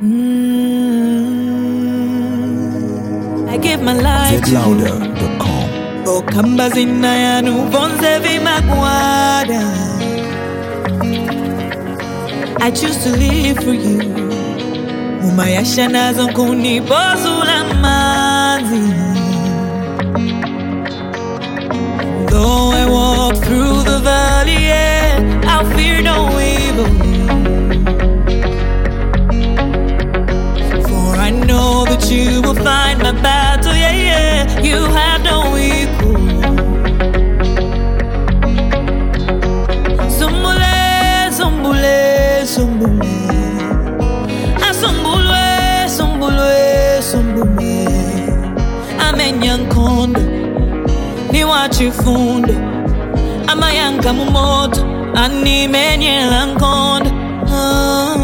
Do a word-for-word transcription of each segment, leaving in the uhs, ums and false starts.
Mm, I give my life zed louder dot com. O kamba zinayanu vonze vimagwada. I choose to live for you. Umayasha nazo kunibozula manzi. Though I walk through the valley, yeah, I'll fear no evil. For I know that you will fight my battle, yeah, yeah. You have no equal. Sumbule, sumbule, sumbule. Ah, sumbule, sumbule, sumbule. Amenyankondo. Ni wachifundo amayanga mumoto animenyela nkondo. Oh.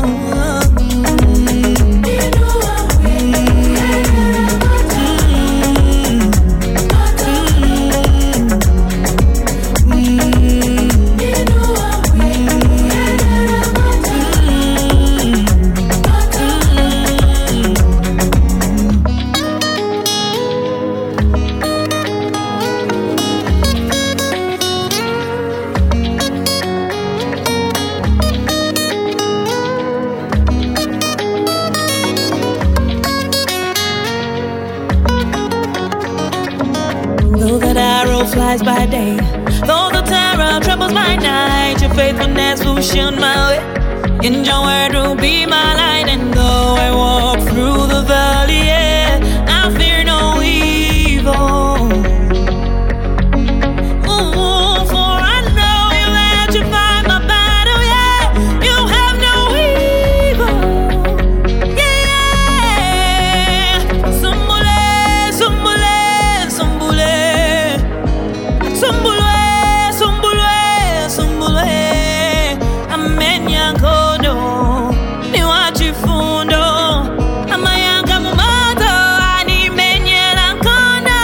Though that arrow flies by day, though the terror troubles my night, your faithfulness will shield my way. In your word will be my light. And though I walk through the valley, yeah, I fear no evil. Ooh, for I know you let you fight my battle, yeah. You have no evil, yeah. Sumbule, sumbule, sumbule. Sumbulwe, sumbulwe, sumbulwe. Amenyankondo, ni wachifundo. Amayanga mumoto, animenyela nkondo.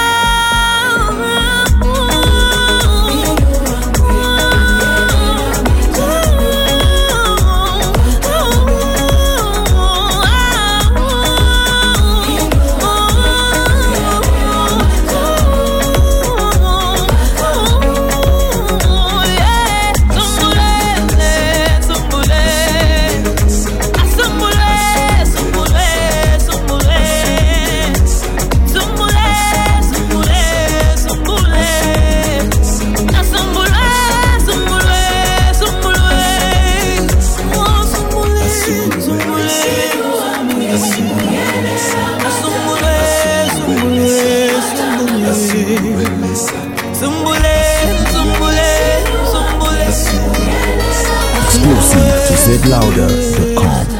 Exclusive to zed louder dot com.